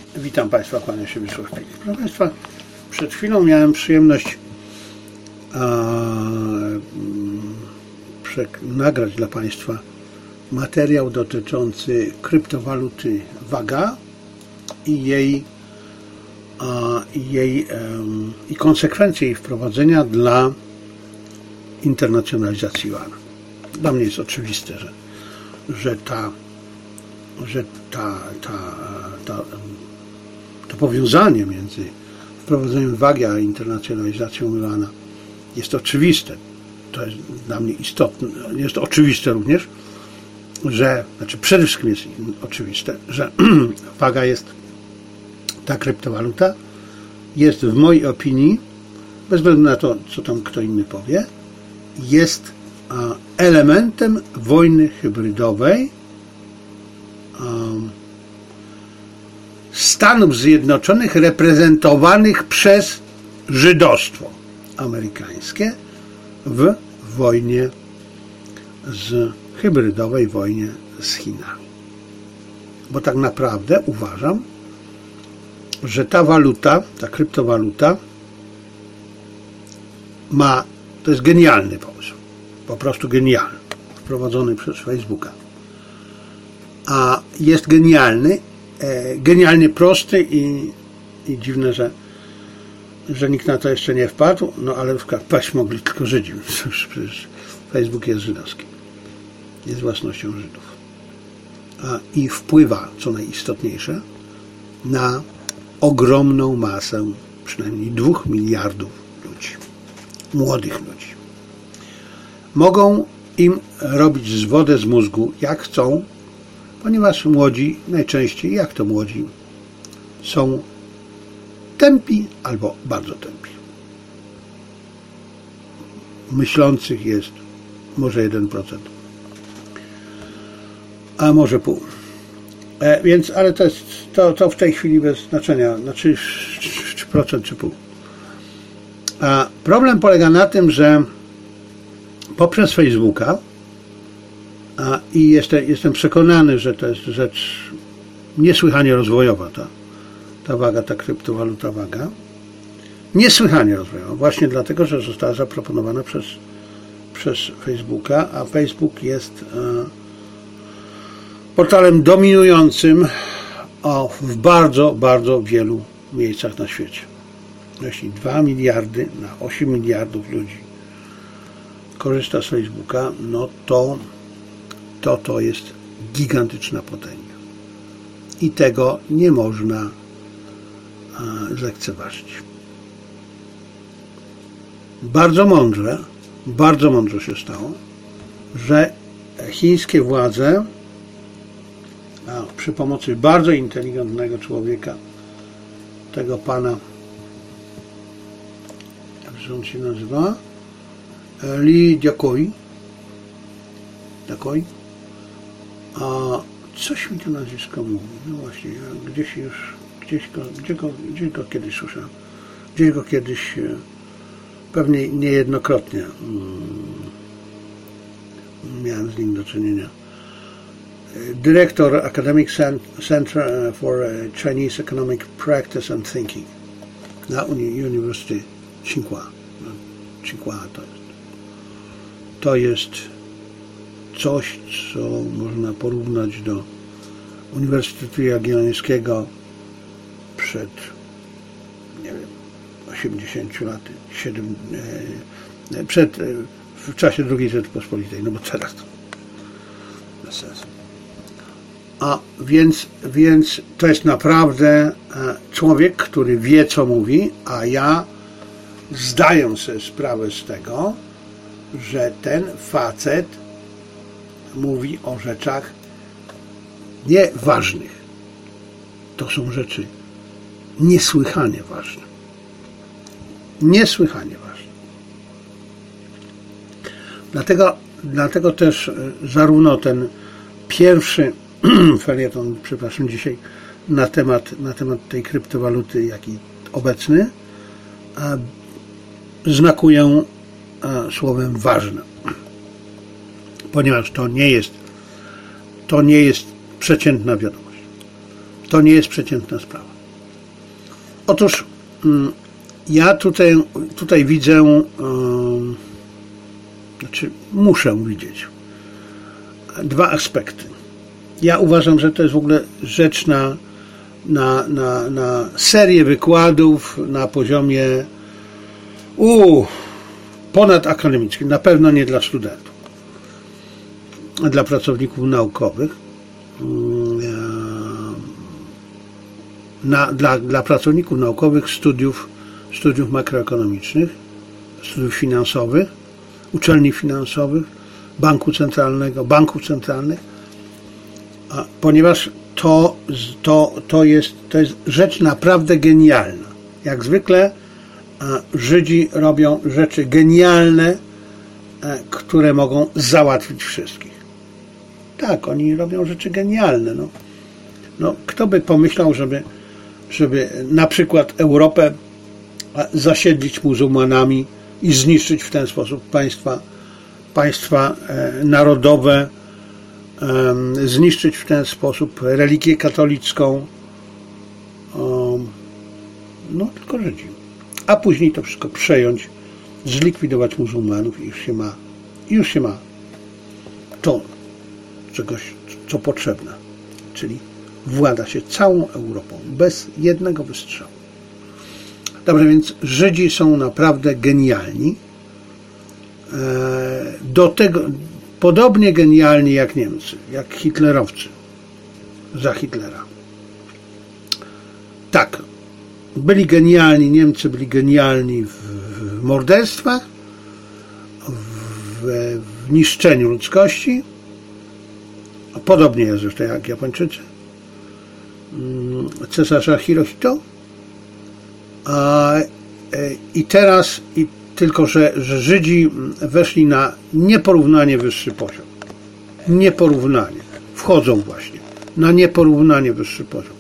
Witam Państwa, kłaniam się Wiesław Filip. Proszę Państwa, przed chwilą miałem przyjemność nagrać dla Państwa materiał dotyczący kryptowaluty WAGA i konsekwencji jej wprowadzenia dla internacjonalizacji yuana. Dla mnie jest oczywiste, że to powiązanie między wprowadzeniem wagi a internacjonalizacją yuana jest oczywiste. To jest dla mnie istotne. Jest oczywiste również, przede wszystkim jest oczywiste, że waga jest, ta kryptowaluta jest w mojej opinii, bez względu na to, co tam kto inny powie, jest elementem wojny hybrydowej Stanów Zjednoczonych reprezentowanych przez żydostwo amerykańskie w wojnie hybrydowej wojnie z Chinami. Bo tak naprawdę uważam, że ta waluta, ta kryptowaluta to jest genialny pomysł. Po prostu genialny. Wprowadzony przez Facebooka. A jest genialnie prosty i dziwne, że nikt na to jeszcze nie wpadł, no ale wpaść mogli tylko Żydzi. Przecież Facebook jest żydowski. Jest własnością Żydów. I wpływa, co najistotniejsze, na ogromną masę, przynajmniej 2 miliardów ludzi. Młodych ludzi. Mogą im robić wodę z mózgu, jak chcą, ponieważ młodzi, najczęściej, jak to młodzi, są tępi albo bardzo tępi. Myślących jest może 1%, a może pół. Więc, ale to w tej chwili bez znaczenia, znaczy czy procent, czy pół. A problem polega na tym, że poprzez Facebooka i jestem przekonany, że to jest rzecz niesłychanie rozwojowa, ta waga, ta kryptowaluta waga. Niesłychanie rozwojowa, właśnie dlatego, że została zaproponowana przez Facebooka, a Facebook jest portalem dominującym w bardzo, bardzo wielu miejscach na świecie. Jeśli 2 miliardy na 8 miliardów ludzi korzysta z Facebooka, no to jest gigantyczna potęga. I tego nie można zlekceważyć. Bardzo mądrze się stało, że chińskie władze przy pomocy bardzo inteligentnego człowieka, tego pana, jak on się nazywa? Li Jiaqi. A coś mi to nazwisko mówi. No właśnie, gdzieś go kiedyś słyszałem. Gdzieś go kiedyś, pewnie niejednokrotnie miałem z nim do czynienia. Dyrektor Academic Center for Chinese Economic Practice and Thinking na Uniwersytecie Tsinghua. Tsinghua to jest coś, co można porównać do Uniwersytetu Jagiellońskiego przed, nie wiem, 80 laty, w czasie II Rzeczypospolitej, no bo teraz to bez sensu. Więc to jest naprawdę człowiek, który wie, co mówi, a ja zdaję sobie sprawę z tego, że ten facet mówi o rzeczach nieważnych. To są rzeczy niesłychanie ważne. Niesłychanie ważne. Dlatego też zarówno ten pierwszy felieton, dzisiaj, na temat tej kryptowaluty, jak i obecny, znakuję słowem ważne. Ponieważ to nie jest przeciętna wiadomość. To nie jest przeciętna sprawa. Otóż ja tutaj widzę, znaczy muszę widzieć dwa aspekty. Ja uważam, że to jest w ogóle rzecz na serię wykładów na poziomie ponadakademickim, na pewno nie dla studentów, a dla pracowników naukowych, dla pracowników naukowych studiów makroekonomicznych, studiów finansowych, uczelni finansowych, banków centralnych, ponieważ to jest rzecz naprawdę genialna. Jak zwykle Żydzi robią rzeczy genialne, które mogą załatwić wszystkich. Tak, oni robią rzeczy genialne. No, kto by pomyślał, żeby na przykład Europę zasiedlić muzułmanami i zniszczyć w ten sposób państwa narodowe, zniszczyć w ten sposób religię katolicką, tylko Żydzi. A później to wszystko przejąć, zlikwidować muzułmanów i już się ma to czegoś, co potrzebne, czyli włada się całą Europą bez jednego wystrzału. Dobrze, więc Żydzi są naprawdę genialni. Do tego podobnie genialni jak Niemcy, jak hitlerowcy za Hitlera. Tak, byli genialni, Niemcy byli genialni w morderstwach, w niszczeniu ludzkości, podobnie jest zresztą jak Japończycy, cesarza Hirohito, tylko że Żydzi weszli na nieporównanie wyższy poziom. Wchodzą właśnie na nieporównanie wyższy poziom.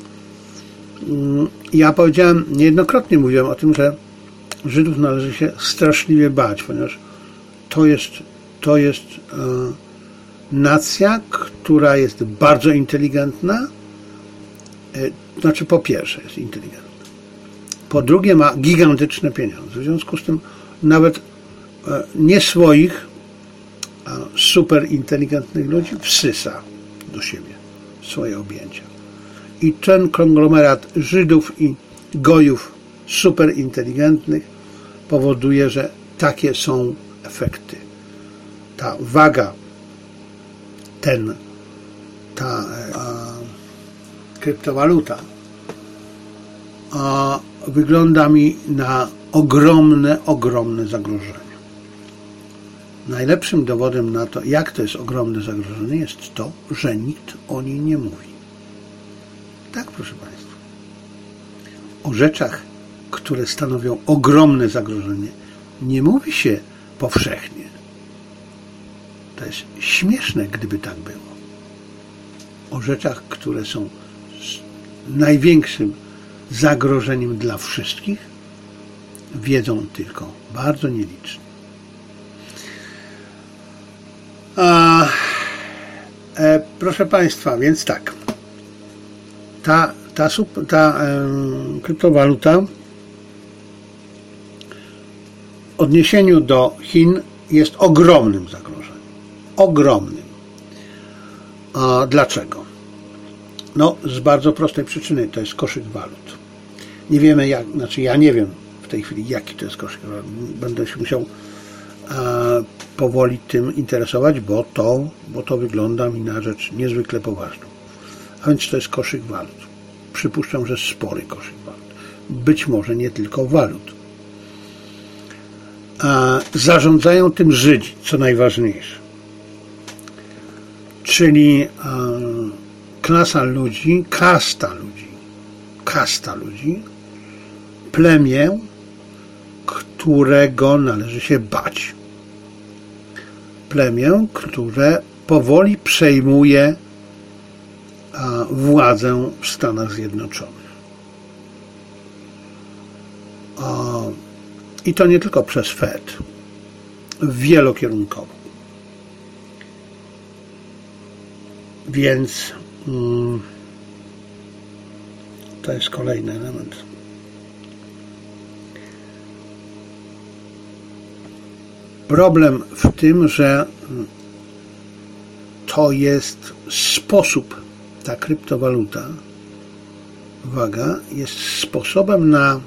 Ja niejednokrotnie mówiłem o tym, że Żydów należy się straszliwie bać, ponieważ to jest nacja, która jest bardzo inteligentna. Znaczy, po pierwsze jest inteligentna. Po drugie ma gigantyczne pieniądze. W związku z tym nawet nie swoich super inteligentnych ludzi wsysa do siebie swoje objęcia. I ten konglomerat Żydów i Gojów super inteligentnych powoduje, że takie są efekty. Ta waga, ta kryptowaluta wygląda mi na ogromne zagrożenie. Najlepszym dowodem na to, jak to jest ogromne zagrożenie, jest to, że nikt o niej nie mówi. Tak, proszę Państwa. O rzeczach, które stanowią ogromne zagrożenie, nie mówi się powszechnie. To jest śmieszne, gdyby tak było. O rzeczach, które są największym zagrożeniem dla wszystkich, wiedzą tylko bardzo nieliczni. Proszę Państwa, więc tak. Ta kryptowaluta w odniesieniu do Chin jest ogromnym zagrożeniem. Ogromnym. A dlaczego? Z bardzo prostej przyczyny. To jest koszyk walut. Nie wiemy ja nie wiem w tej chwili, jaki to jest koszyk walut. Będę się musiał powoli tym interesować, bo to wygląda mi na rzecz niezwykle poważną. A więc to jest koszyk walut. Przypuszczam, że spory koszyk walut. Być może nie tylko walut. Zarządzają tym Żydzi, co najważniejsze. Czyli kasta ludzi, plemię, którego należy się bać. Plemię, które powoli przejmuje władzę w Stanach Zjednoczonych. I to nie tylko przez Fed, wielokierunkowo. Więc to jest kolejny element Problem w tym, że to jest sposób, ta kryptowaluta, uwaga, jest sposobem na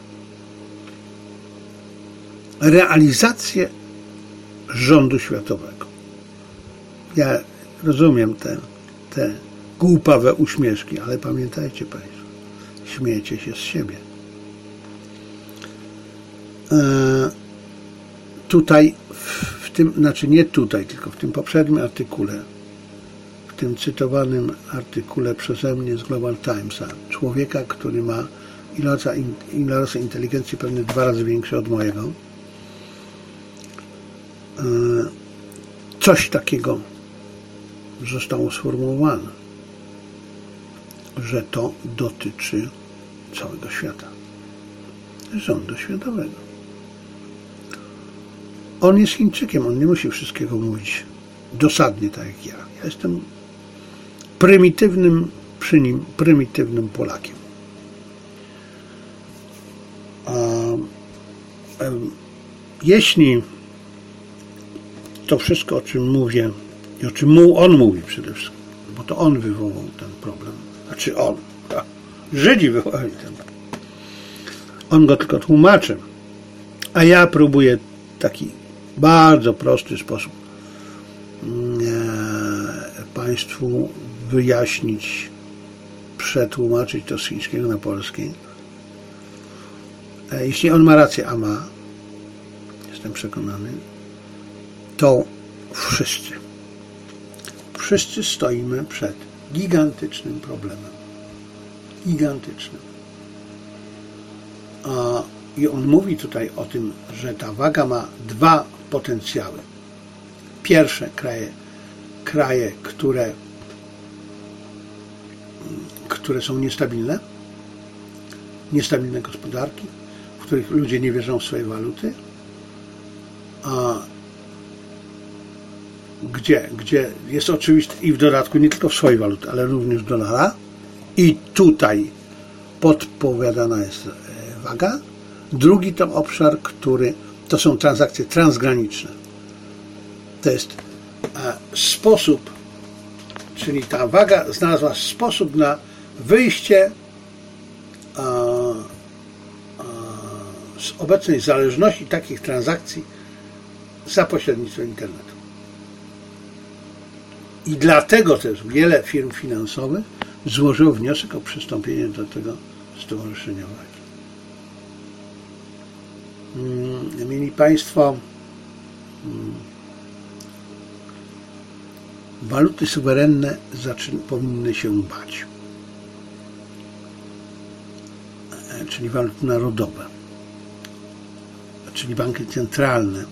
realizację rządu światowego. Ja rozumiem te głupawe uśmieszki, ale pamiętajcie Państwo, śmiejecie się z siebie. Tutaj, w tym, znaczy nie tutaj, tylko w tym poprzednim artykule, w tym cytowanym artykule przeze mnie z Global Timesa, człowieka, który ma ilość inteligencji pewnie 2 razy większe od mojego, coś takiego zostało sformułowane, że to dotyczy całego świata, rządu światowego. On jest Chińczykiem, on nie musi wszystkiego mówić dosadnie tak jak ja. Ja jestem prymitywnym Polakiem. Jeśli to wszystko, o czym mówię i o czym on mówi przede wszystkim, bo to on wywołał ten problem, znaczy Żydzi wywołali ten problem. On go tylko tłumaczy, a ja próbuję taki bardzo prosty sposób Państwu wyjaśnić, przetłumaczyć to z chińskiego na polski. Jeśli on ma rację, a ma, jestem przekonany, to wszyscy stoimy przed gigantycznym problemem. Gigantycznym. I on mówi tutaj o tym, że ta waga ma 2 potencjały. Pierwsze, kraje, które są niestabilne gospodarki, w których ludzie nie wierzą w swoje waluty, gdzie jest oczywiste i w dodatku nie tylko w swojej waluty, ale również w dolara, i tutaj podpowiadana jest waga. Drugi to obszar, to są transakcje transgraniczne. To jest sposób, czyli ta waga znalazła sposób na wyjście z obecnej zależności takich transakcji za pośrednictwem internetu. I dlatego też wiele firm finansowych złożyło wniosek o przystąpienie do tego stowarzyszenia. Mieli Państwo, waluty suwerenne powinny się bać, czyli waluty narodowe, czyli banki centralne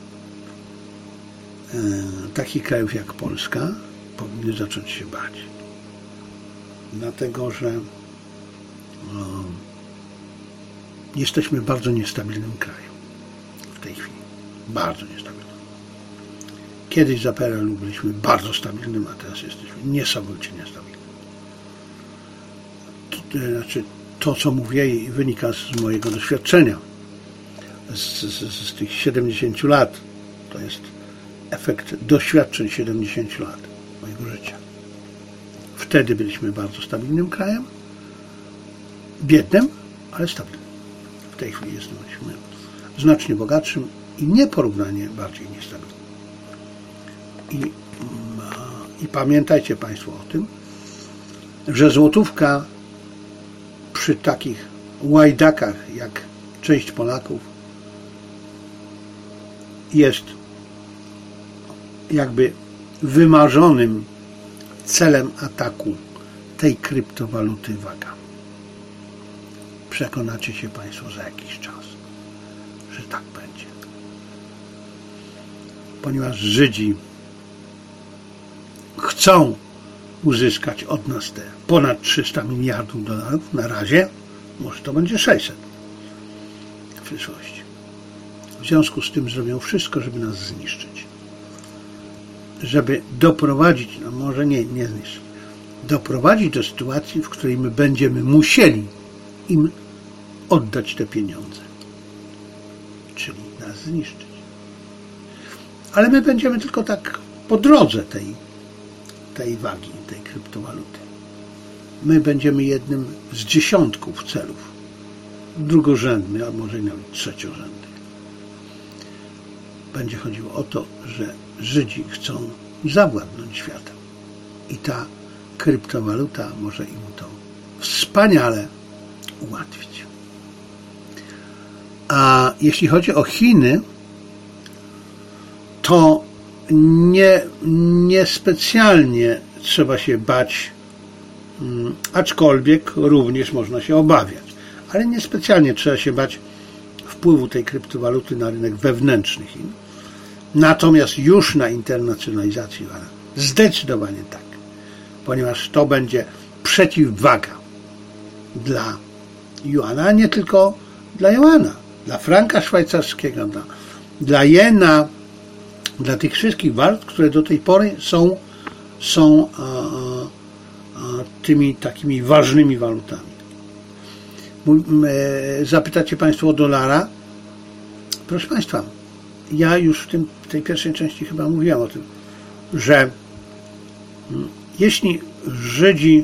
takich krajów jak Polska powinny zacząć się bać, dlatego że jesteśmy w bardzo niestabilnym kraju w tej chwili, bardzo niestabilnym. Kiedyś za PRL-u byliśmy bardzo stabilnym, a teraz jesteśmy niesamowicie niestabilnym. Znaczy, to co mówię, wynika z mojego doświadczenia z tych 70 lat. To jest efekt doświadczeń 70 lat mojego życia. Wtedy byliśmy bardzo stabilnym krajem, biednym, ale stabilnym. W tej chwili jesteśmy znacznie bogatszym i nieporównanie bardziej niestabilnym. I pamiętajcie Państwo o tym, że złotówka przy takich łajdakach jak część Polaków jest jakby wymarzonym celem ataku tej kryptowaluty waga. Przekonacie się Państwo za jakiś czas, że tak będzie. Ponieważ Żydzi chcą uzyskać od nas te ponad 300 miliardów dolarów na razie, może to będzie 600 w przyszłości. W związku z tym zrobią wszystko, żeby nas zniszczyć. Żeby doprowadzić, no może nie zniszczyć, doprowadzić do sytuacji, w której my będziemy musieli im oddać te pieniądze. Czyli nas zniszczyć. Ale my będziemy tylko tak po drodze tej wagi, tej kryptowaluty. My będziemy jednym z dziesiątków celów, drugorzędnych, a może nawet trzeciorzędnych. Będzie chodziło o to, że Żydzi chcą zawładnąć światem. I ta kryptowaluta może im to wspaniale ułatwić. A jeśli chodzi o Chiny, to nie specjalnie trzeba się bać, aczkolwiek również można się obawiać, ale niespecjalnie trzeba się bać wpływu tej kryptowaluty na rynek wewnętrzny Chin. Natomiast już na internacjonalizację juana zdecydowanie tak, ponieważ to będzie przeciwwaga dla juana, a nie tylko dla juana, dla franka szwajcarskiego, dla jena, dla tych wszystkich walut, które do tej pory są tymi takimi ważnymi walutami. Zapytacie Państwo o dolara. Proszę Państwa, ja już w tej pierwszej części chyba mówiłem o tym, że jeśli Żydzi,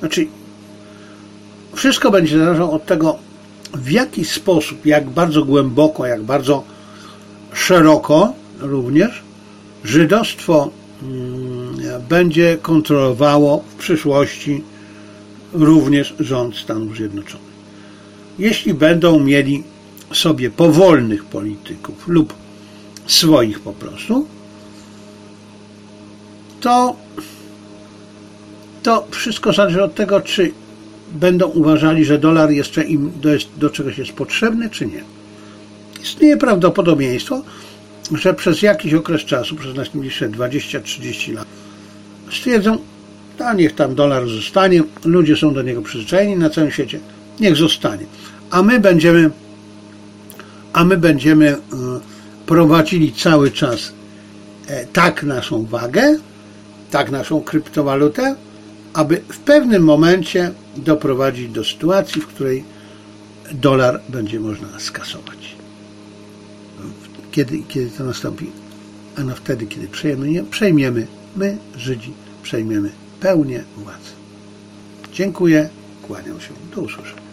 wszystko będzie zależało od tego, w jaki sposób, jak bardzo głęboko, jak bardzo szeroko również żydostwo będzie kontrolowało w przyszłości również rząd Stanów Zjednoczonych. Jeśli będą mieli sobie powolnych polityków lub swoich po prostu, to wszystko zależy od tego, czy będą uważali, że dolar jeszcze im do czegoś jest potrzebny, czy nie. Istnieje prawdopodobieństwo, że przez jakiś okres czasu, przez najbliższe 20-30 lat, stwierdzą, niech tam dolar zostanie, ludzie są do niego przyzwyczajeni na całym świecie, niech zostanie. A my będziemy prowadzili cały czas tak naszą wagę, tak naszą kryptowalutę, aby w pewnym momencie doprowadzić do sytuacji, w której dolar będzie można skasować. Kiedy to nastąpi? Ano wtedy, kiedy my, Żydzi, przejmiemy pełnię władzy. Dziękuję, kłaniam się, do usłyszenia.